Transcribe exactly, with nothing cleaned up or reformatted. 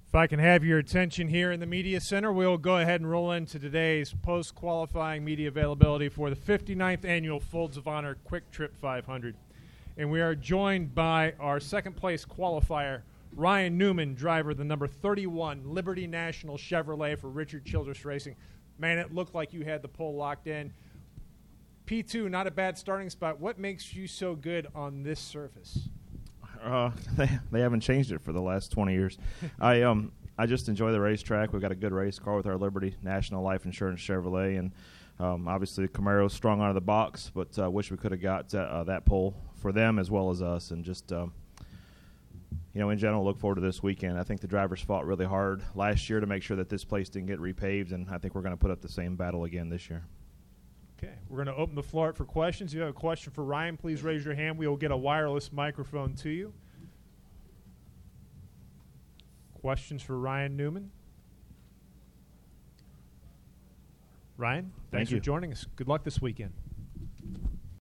If I can have your attention here in the Media Center, we'll go ahead and roll into today's post-qualifying media availability for the fifty-ninth Annual Folds of Honor Quick Trip five hundred. And we are joined by our second-place qualifier, Ryan Newman, driver of the number thirty-one Liberty National Chevrolet for Richard Childress Racing. Man, it looked like you had the pole locked in. P two, not a bad starting spot. What makes you so good on this surface? Uh, they they haven't changed it for the last twenty years. I um I just enjoy the racetrack. We've got a good race car with our Liberty National Life Insurance Chevrolet, and um, obviously Camaro's strong out of the box. But I uh, wish we could have got uh, uh, that pole for them as well as us, and just um, you know, in general, look forward to this weekend. I think the drivers fought really hard last year to make sure that this place didn't get repaved, and I think we're going to put up the same battle again this year. Okay, we're going to open the floor up for questions. If you have a question for Ryan, please raise your hand. We will get a wireless microphone to you. Questions for Ryan Newman? Ryan, thanks Thank you. for joining us. Good luck this weekend.